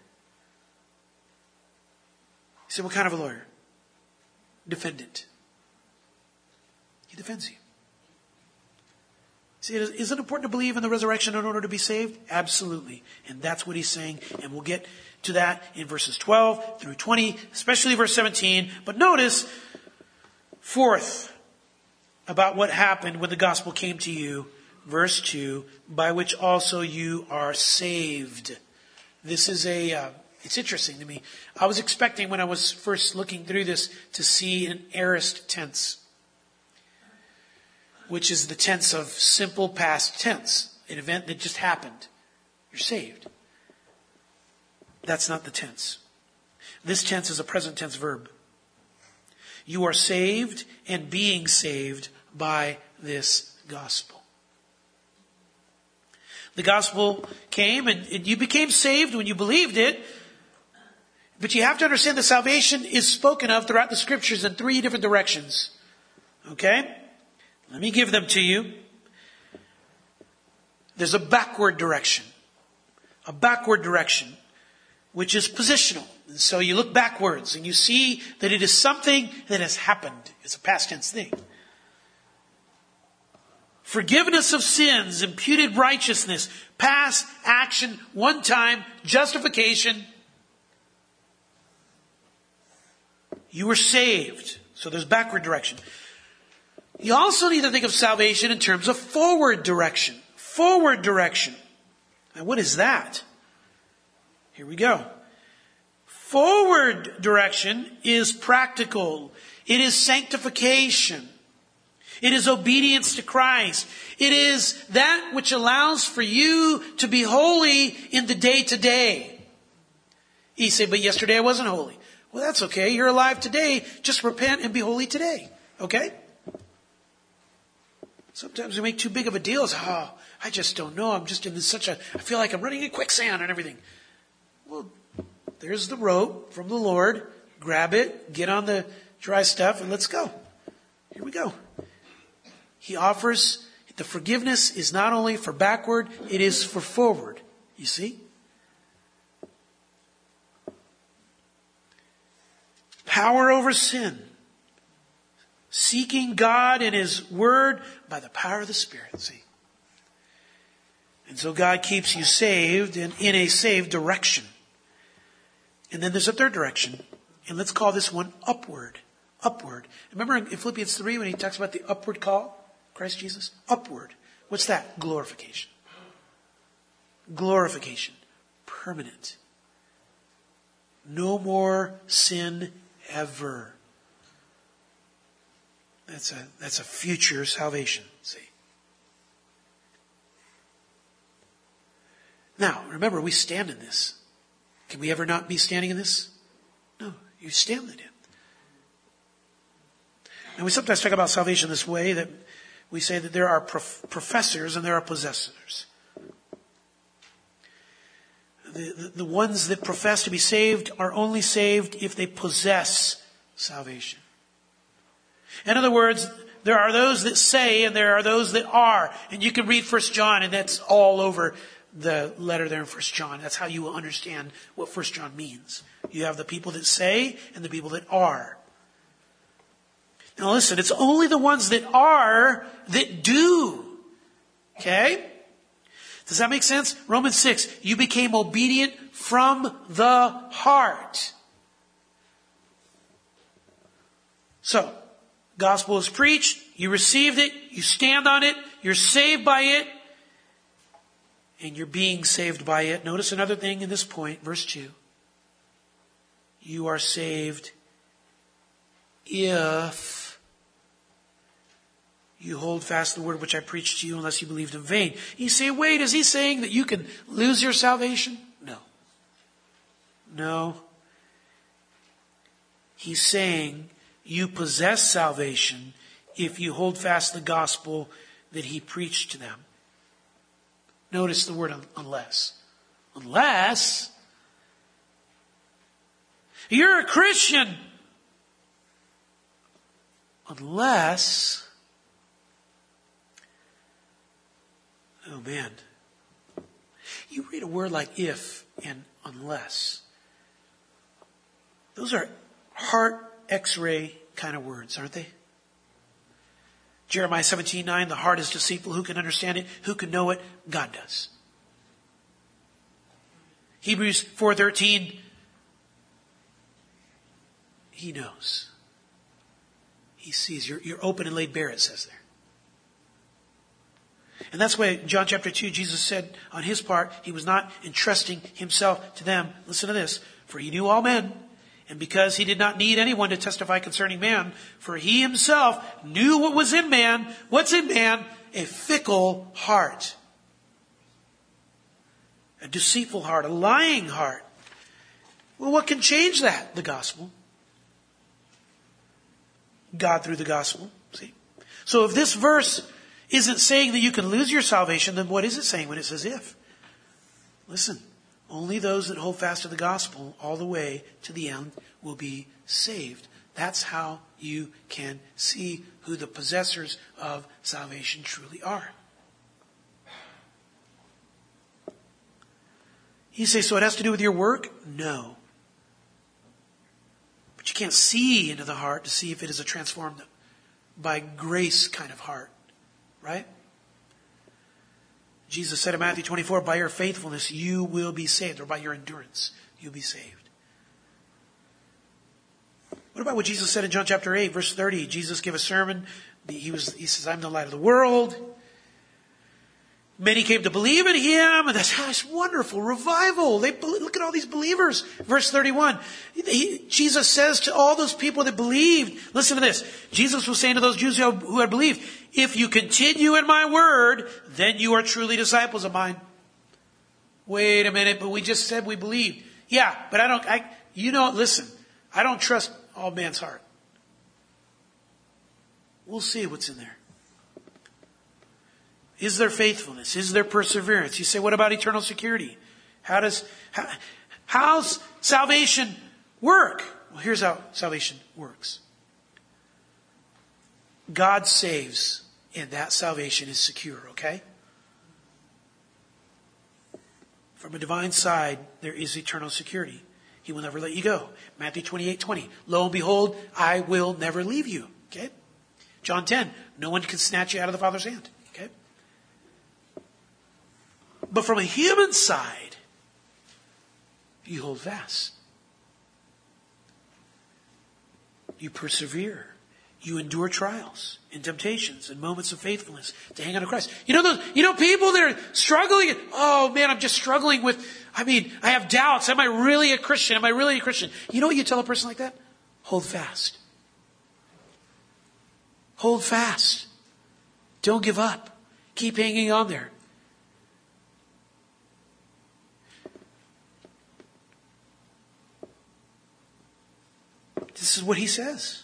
Speaker 1: You say, what kind of a lawyer? Defendant. He defends you. See, is it important to believe in the resurrection in order to be saved? Absolutely. And that's what he's saying. And we'll get to that in verses 12 through 20, especially verse 17. But notice, fourth, about what happened when the gospel came to you, verse 2, by which also you are saved. This is it's interesting to me. I was expecting when I was first looking through this to see an aorist tense, which is the tense of simple past tense, an event that just happened. You're saved. That's not the tense. This tense is a present tense verb. You are saved and being saved by this gospel. The gospel came and you became saved when you believed it. But you have to understand that salvation is spoken of throughout the scriptures in three different directions. Okay? Let me give them to you. There's a backward direction. A backward direction, which is positional. And so you look backwards and you see that it is something that has happened. It's a past tense thing. Forgiveness of sins, imputed righteousness, past action, one time, justification. You were saved. So there's backward direction. You also need to think of salvation in terms of forward direction. Forward direction. Now what is that? Here we go. Forward direction is practical. It is sanctification. It is obedience to Christ. It is that which allows for you to be holy in the day-to-day. You say, but yesterday I wasn't holy. Well, that's okay. You're alive today. Just repent and be holy today. Okay? Sometimes we make too big of a deal. It's, I just don't know. I'm just in I feel like I'm running in quicksand and everything. Well, there's the rope from the Lord. Grab it, get on the dry stuff, and let's go. Here we go. He offers, the forgiveness is not only for backward, it is for forward. You see? Power over sin. Seeking God and His Word by the power of the Spirit. See? And so God keeps you saved and in a saved direction. And then there's a third direction. And let's call this one upward. Upward. Remember in Philippians 3 when he talks about the upward call? Christ Jesus? Upward. What's that? Glorification. Glorification. Permanent. No more sin ever. That's a future salvation. See? Now, remember, we stand in this. Can we ever not be standing in this? No, you stand in it. And we sometimes talk about salvation this way, that we say that there are professors and there are possessors. The ones that profess to be saved are only saved if they possess salvation. In other words, there are those that say and there are those that are. And you can read 1 John and that's all over the letter there in 1 John. That's how you will understand what 1 John means. You have the people that say and the people that are. Now listen, it's only the ones that are that do. Okay? Does that make sense? Romans 6, you became obedient from the heart. So, gospel is preached, you received it, you stand on it, you're saved by it, and you're being saved by it. Notice another thing in this point, verse 2. You are saved if you hold fast the word which I preached to you unless you believed in vain. You say, wait, is he saying that you can lose your salvation? No. No. He's saying you possess salvation if you hold fast the gospel that he preached to them. Notice the word unless. Unless you're a Christian. Unless, oh man, you read a word like if and unless, those are heart x-ray kind of words, aren't they? Jeremiah 17:9, the heart is deceitful. Who can understand it? Who can know it? God does. Hebrews 4:13, He knows. He sees. You're open and laid bare, it says there. And that's why in John chapter 2, Jesus said on his part, he was not entrusting himself to them. Listen to this. For he knew all men, and because he did not need anyone to testify concerning man, for he himself knew what was in man. What's in man? A fickle heart. A deceitful heart. A lying heart. Well, what can change that? The gospel. God through the gospel. See? So if this verse isn't saying that you can lose your salvation, then what is it saying when it says if? Listen, only those that hold fast to the gospel all the way to the end will be saved. That's how you can see who the possessors of salvation truly are. You say, so it has to do with your work? No. But you can't see into the heart to see if it is a transformed by grace kind of heart. Right? Jesus said in Matthew 24, by your faithfulness you will be saved, or by your endurance you'll be saved. What about what Jesus said in John chapter 8, verse 30? Jesus gave a sermon. He says, I'm the light of the world. Many came to believe in him, and that's wonderful revival. Look at all these believers. Verse 31, Jesus says to all those people that believed, listen to this. Jesus was saying to those Jews who had believed, if you continue in my word, then you are truly disciples of mine. Wait a minute, but we just said we believed. Yeah, but listen, I don't trust all man's heart. We'll see what's in there. Is there faithfulness? Is there perseverance? You say, what about eternal security? How's salvation work? Well, here's how salvation works. God saves, and that salvation is secure, okay? From a divine side, there is eternal security. He will never let you go. Matthew 28:20. Lo and behold, I will never leave you. Okay? John 10. No one can snatch you out of the Father's hand. Okay? But from a human side, you hold fast. You persevere. You endure trials and temptations and moments of faithfulness to hang on to Christ. You know people that are struggling. Oh man, I'm just struggling with, I have doubts. Am I really a Christian? Am I really a Christian? You know what you tell a person like that? Hold fast. Hold fast. Don't give up. Keep hanging on there. This is what he says.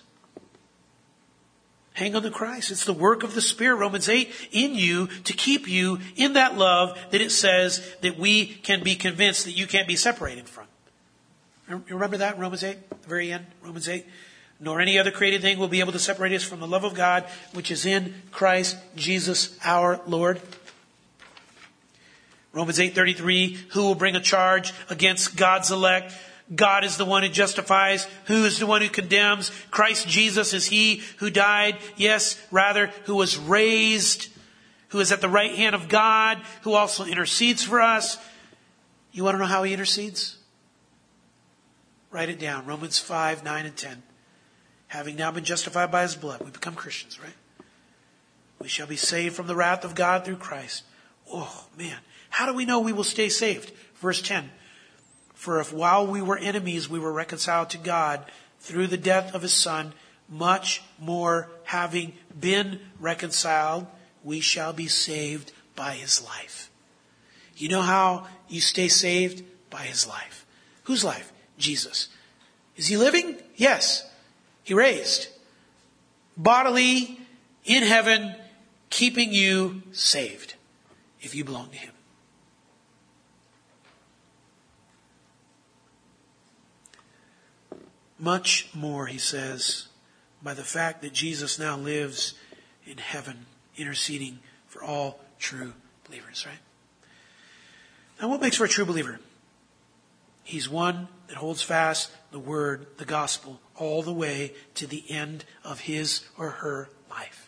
Speaker 1: Hang on to Christ. It's the work of the Spirit, Romans 8, in you to keep you in that love that it says that we can be convinced that you can't be separated from. You remember that in Romans 8, the very end, Romans 8? Nor any other created thing will be able to separate us from the love of God, which is in Christ Jesus our Lord. Romans 8:33, who will bring a charge against God's elect? God is the one who justifies. Who is the one who condemns? Christ Jesus is he who died. Yes, rather, who was raised, who is at the right hand of God, who also intercedes for us. You want to know how he intercedes? Write it down. Romans 5, 9, and 10. Having now been justified by his blood, we become Christians, right? We shall be saved from the wrath of God through Christ. Oh, man. How do we know we will stay saved? Verse 10. For if while we were enemies, we were reconciled to God through the death of his Son, much more having been reconciled, we shall be saved by his life. You know how you stay saved? By his life. Whose life? Jesus. Is he living? Yes. He raised. Bodily, in heaven, keeping you saved if you belong to him. Much more, he says, by the fact that Jesus now lives in heaven, interceding for all true believers, right? Now, what makes for a true believer? He's one that holds fast the word, the gospel, all the way to the end of his or her life.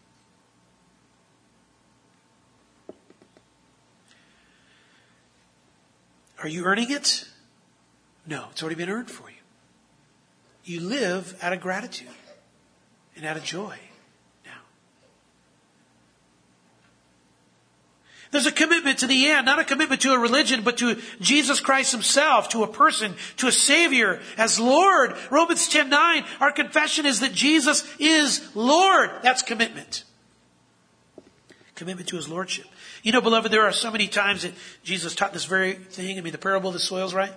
Speaker 1: Are you earning it? No, it's already been earned for you. You live out of gratitude and out of joy now. There's a commitment to the end, not a commitment to a religion, but to Jesus Christ himself, to a person, to a Savior as Lord. Romans 10:9, our confession is that Jesus is Lord. That's commitment. Commitment to his lordship. You know, beloved, there are so many times that Jesus taught this very thing. I mean, the parable of the soils, right?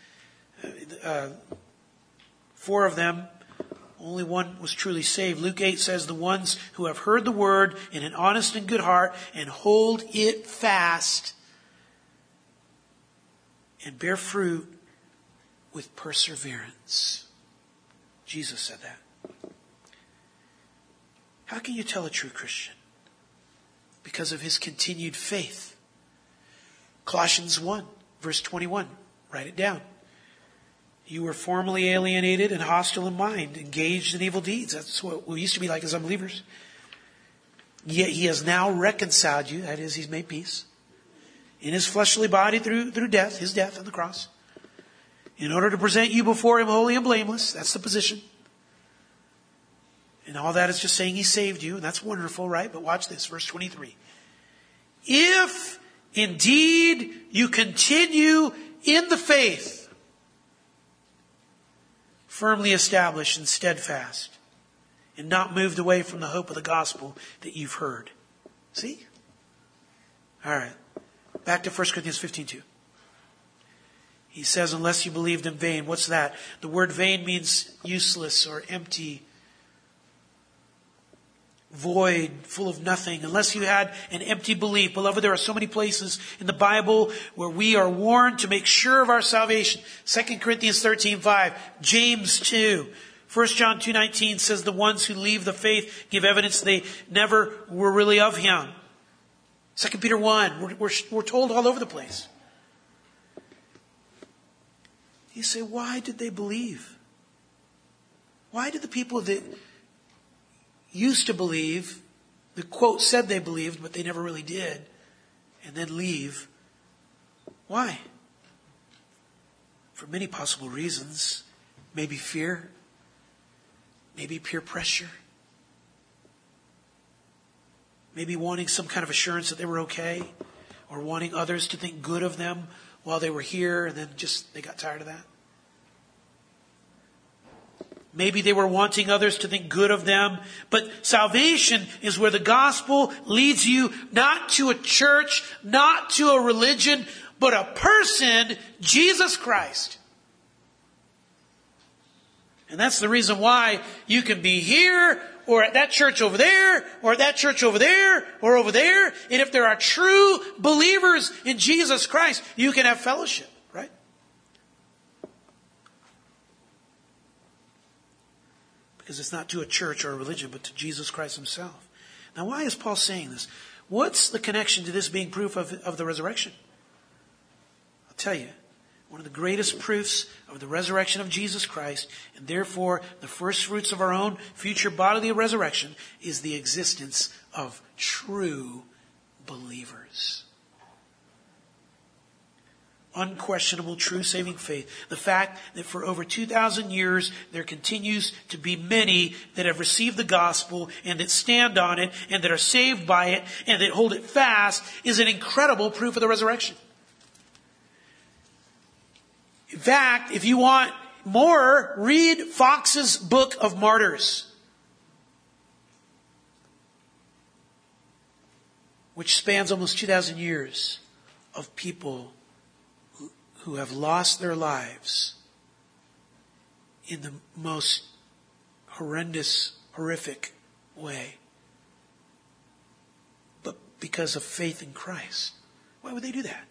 Speaker 1: 4 of them, only one was truly saved. Luke 8 says, the ones who have heard the word in an honest and good heart and hold it fast and bear fruit with perseverance. Jesus said that. How can you tell a true Christian? Because of his continued faith. Colossians 1, verse 21. Write it down. You were formerly alienated and hostile in mind, engaged in evil deeds. That's what we used to be like as unbelievers. Yet he has now reconciled you. That is, he's made peace. In his fleshly body through death, his death on the cross. In order to present you before him holy and blameless. That's the position. And all that is just saying he saved you. And that's wonderful, right? But watch this, verse 23. If indeed you continue in the faith, firmly established and steadfast, and not moved away from the hope of the gospel that you've heard. See? All right. Back to 1 Corinthians 15:2. He says, unless you believed in vain. What's that? The word vain means useless or empty, void, full of nothing. Unless you had an empty belief. Beloved, there are so many places in the Bible where we are warned to make sure of our salvation. 2 Corinthians 13:5, James 2. 1 John 2:19 says the ones who leave the faith give evidence they never were really of him. 2 Peter 1, we're told all over the place. You say, why did they believe? Why did the people that used to believe, the quote said they believed, but they never really did, and then leave? Why? For many possible reasons. Maybe fear. Maybe peer pressure. Maybe wanting some kind of assurance that they were okay, or wanting others to think good of them while they were here, and then just they got tired of that. Maybe they were wanting others to think good of them. But salvation is where the gospel leads you not to a church, not to a religion, but a person, Jesus Christ. And that's the reason why you can be here, or at that church over there, or at that church over there, or over there. And if there are true believers in Jesus Christ, you can have fellowship, right? Because it's not to a church or a religion, but to Jesus Christ himself. Now, why is Paul saying this? What's the connection to this being proof of the resurrection? I'll tell you. One of the greatest proofs of the resurrection of Jesus Christ, and therefore the first fruits of our own future bodily resurrection, is the existence of true believers. Unquestionable, true saving faith. The fact that for over 2,000 years there continues to be many that have received the gospel and that stand on it and that are saved by it and that hold it fast is an incredible proof of the resurrection. In fact, if you want more, read Fox's Book of Martyrs, which spans almost 2,000 years of people who have lost their lives in the most horrendous, horrific way, but because of faith in Christ. Why would they do that?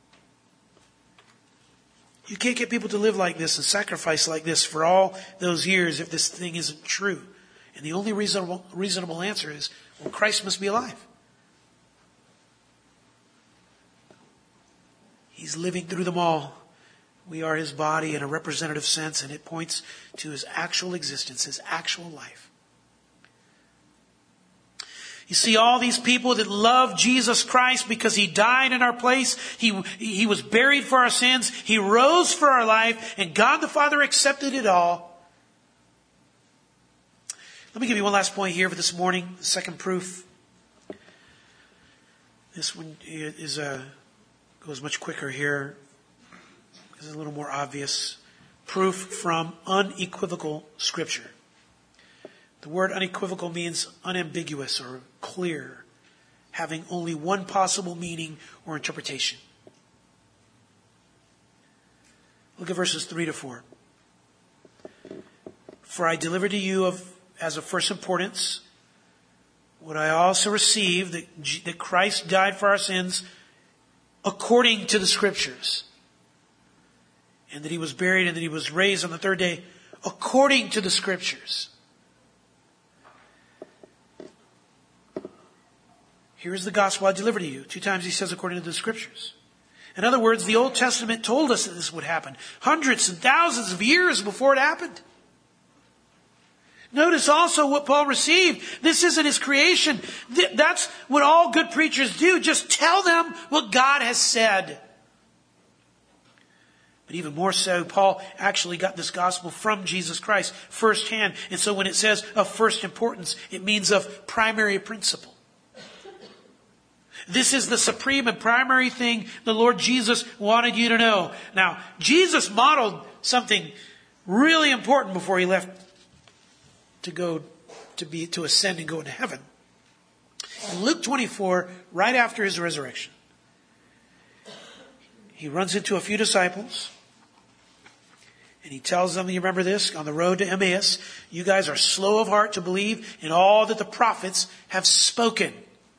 Speaker 1: You can't get people to live like this and sacrifice like this for all those years if this thing isn't true. And the only reasonable answer is, well, Christ must be alive. He's living through them all. We are his body in a representative sense, and it points to his actual existence, his actual life. You see all these people that love Jesus Christ because he died in our place. He was buried for our sins. He rose for our life, and God the Father accepted it all. Let me give you one last point here for this morning. The second proof. This one goes much quicker here. This is a little more obvious. Proof from unequivocal Scripture. The word unequivocal means unambiguous or clear, having only one possible meaning or interpretation. Look at verses 3 to 4. For I delivered to you as of first importance what I also received, that Christ died for our sins according to the Scriptures, and that he was buried and that he was raised on the third day according to the Scriptures. Here is the gospel I delivered to you. 2 times he says according to the Scriptures. In other words, the Old Testament told us that this would happen hundreds and thousands of years before it happened. Notice also what Paul received. This isn't his creation. That's what all good preachers do. Just tell them what God has said. But even more so, Paul actually got this gospel from Jesus Christ firsthand. And so when it says of first importance, it means of primary principle. This is the supreme and primary thing the Lord Jesus wanted you to know. Now, Jesus modeled something really important before he left to ascend and go into heaven. In Luke 24, right after his resurrection, he runs into a few disciples and he tells them, you remember this, on the road to Emmaus, you guys are slow of heart to believe in all that the prophets have spoken.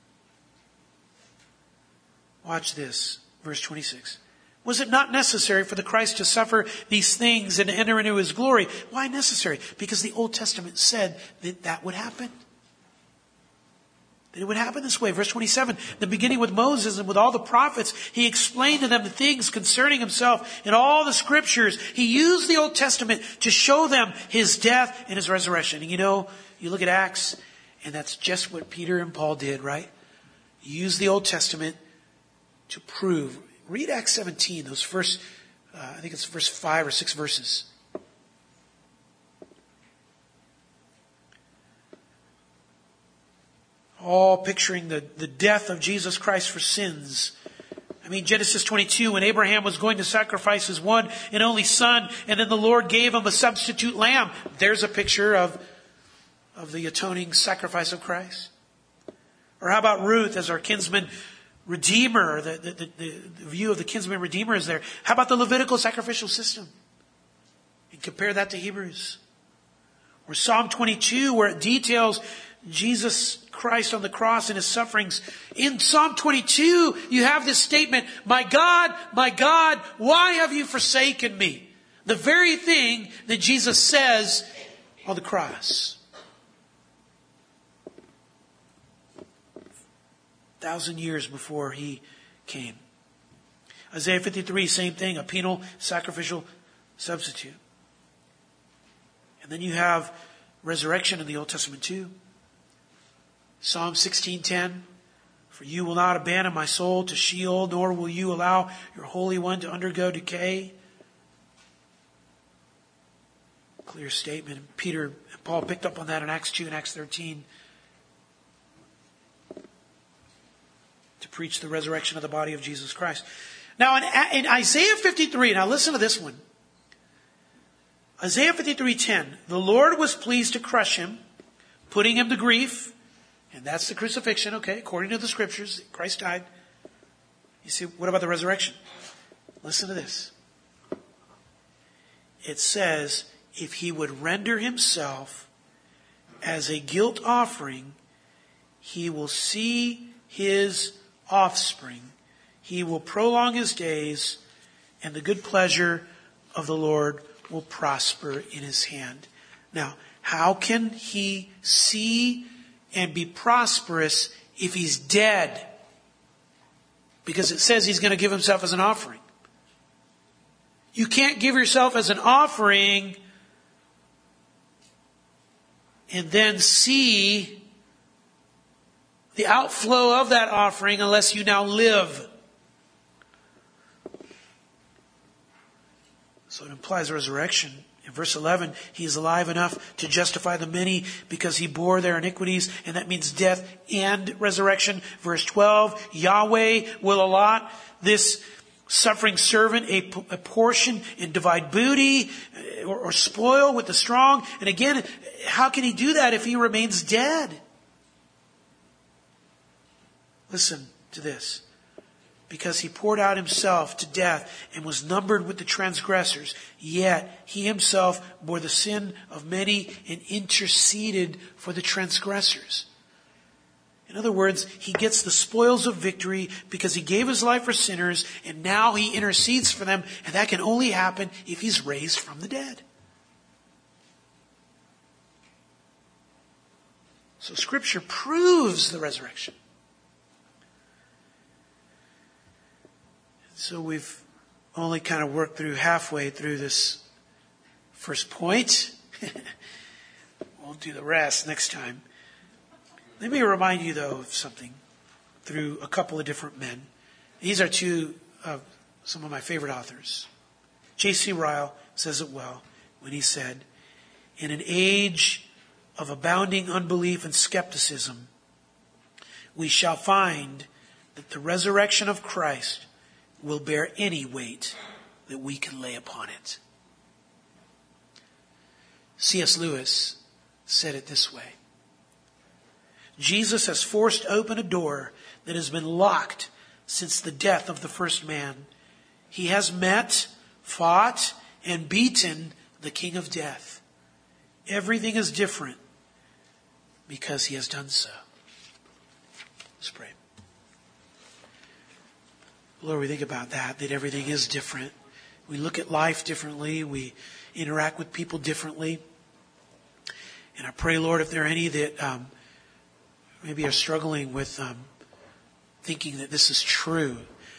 Speaker 1: Watch this, verse 26. Was it not necessary for the Christ to suffer these things and to enter into his glory? Why necessary? Because the Old Testament said that would happen. That it would happen this way. Verse 27, the beginning with Moses and with all the prophets, he explained to them the things concerning himself in all the Scriptures. He used the Old Testament to show them his death and his resurrection. And you know, you look at Acts, and that's just what Peter and Paul did, right? Use the Old Testament to prove. Read Acts 17, those first, I think it's verse 5 or 6 verses. All picturing the death of Jesus Christ for sins. I mean, Genesis 22, when Abraham was going to sacrifice his one and only son, and then the Lord gave him a substitute lamb. There's a picture of the atoning sacrifice of Christ. Or how about Ruth as our kinsman Redeemer? The view of the kinsman Redeemer is there. How about the Levitical sacrificial system? And compare that to Hebrews. Or Psalm 22, where it details Jesus Christ on the cross and his sufferings. In Psalm 22, you have this statement, my God, why have you forsaken me? The very thing that Jesus says on the cross. 1,000 years before he came. Isaiah 53, same thing, a penal sacrificial substitute. And then you have resurrection in the Old Testament too. Psalm 16:10, for you will not abandon my soul to Sheol, nor will you allow your Holy One to undergo decay. Clear statement. Peter and Paul picked up on that in Acts 2 and Acts 13. To preach the resurrection of the body of Jesus Christ. Now in Isaiah 53, now listen to this one. Isaiah 53:10, the Lord was pleased to crush him, putting him to grief. And that's the crucifixion, okay, according to the Scriptures. Christ died. You see, what about the resurrection? Listen to this. It says, if he would render himself as a guilt offering, he will see his offspring. He will prolong his days, and the good pleasure of the Lord will prosper in his hand. Now, how can he see and be prosperous if he's dead? Because it says he's going to give himself as an offering. You can't give yourself as an offering and then see the outflow of that offering unless you now live. So it implies resurrection. In verse 11, he is alive enough to justify the many because he bore their iniquities, and that means death and resurrection. Verse 12, Yahweh will allot this suffering servant a portion and divide booty or spoil with the strong. And again, how can he do that if he remains dead? Listen to this. Because he poured out himself to death and was numbered with the transgressors, yet he himself bore the sin of many and interceded for the transgressors. In other words, he gets the spoils of victory because he gave his life for sinners, and now he intercedes for them, and that can only happen if he's raised from the dead. So Scripture proves the resurrection. So we've only kind of worked through halfway through this first point. We'll do the rest next time. Let me remind you, though, of something through a couple of different men. These are two of some of my favorite authors. J.C. Ryle says it well when he said, in an age of abounding unbelief and skepticism, we shall find that the resurrection of Christ will bear any weight that we can lay upon it. C.S. Lewis said it this way. Jesus has forced open a door that has been locked since the death of the first man. He has met, fought, and beaten the king of death. Everything is different because he has done so. Let's pray. Lord, we think about that everything is different. We look at life differently. We interact with people differently. And I pray, Lord, if there are any that maybe are struggling with thinking that this is true,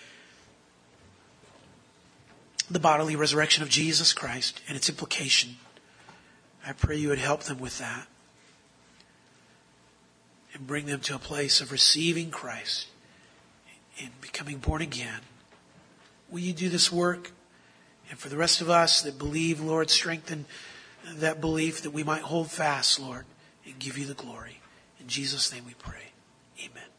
Speaker 1: the bodily resurrection of Jesus Christ and its implication, I pray you would help them with that and bring them to a place of receiving Christ and becoming born again. Will you do this work? And for the rest of us that believe, Lord, strengthen that belief that we might hold fast, Lord, and give you the glory. In Jesus' name we pray. Amen.